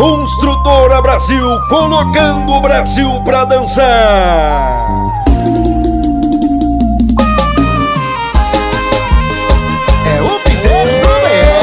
Construtora Brasil, colocando o Brasil pra dançar. É o piseiro do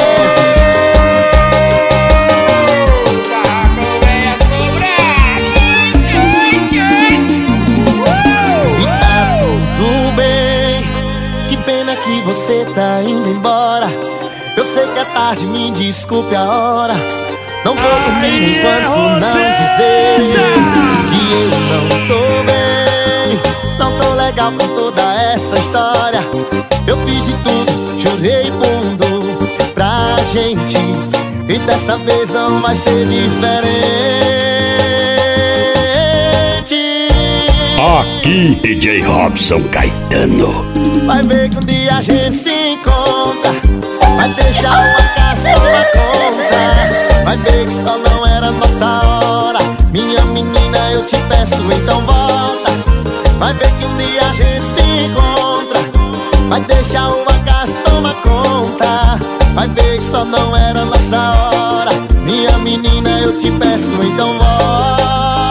E tá tudo bem, que pena que você tá indo embora. Eu sei que é tarde, me desculpe a hora. Não vou dormir enquanto não dizer que eu não tô bem. Não tô legal com toda essa história. Eu fiz de tudo, jurei mundo pra gente, e dessa vez não vai ser diferente. Aqui, DJ Robson Caetano. Vai ver que um dia a gente se encontra. Vai deixar uma casa na conta. Vai ver que só não era nossa hora. Minha menina, eu te peço, então volta. Vai ver que um dia a gente se encontra. Vai deixar uma casa tomar conta. Vai ver que só não era nossa hora. Minha menina, eu te peço, então volta.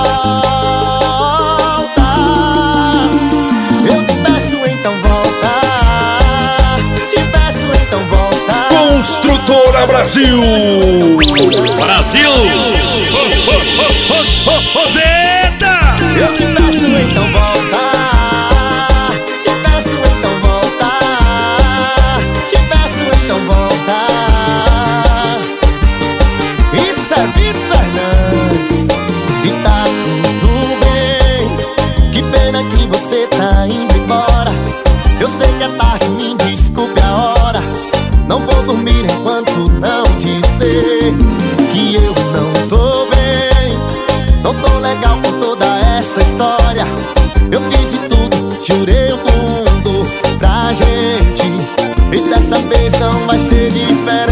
Eu te peço, então volta. Te peço, então volta. Construtora Brasil. Brasil! Roseta! Eu te peço, então volta. Te peço, então volta. Te peço, então volta. Isso é Vitor Fernandes. E tá tudo bem, que pena que você tá indo embora. Eu sei que é tarde, me desculpe a hora. Não vou dormir enquanto não dizer que eu não tô bem. Não tô legal com toda essa história. Eu fiz de tudo, jurei o mundo pra gente, e dessa vez não vai ser diferente.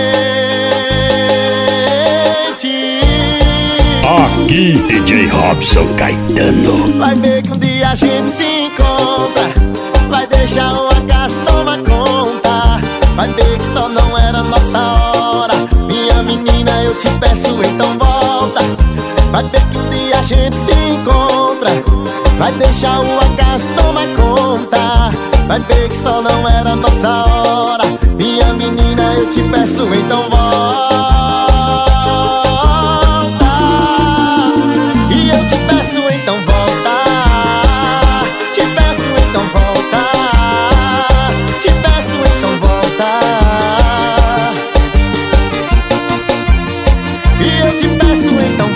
Aqui, DJ Robson Caetano. Vai ver que um dia a gente se encontra. Vai deixar uma casa tomar conta. Vai ver que só não era nossa hora. Minha menina, eu te peço, então volta. Vai ver que um dia a gente se encontra. Vai deixar o acaso tomar conta. Vai ver que só não era nossa hora. Minha menina, eu te peço, então volta. E eu te peço, então volta. Te peço, então volta. Te peço, então volta. E eu te peço, então volta.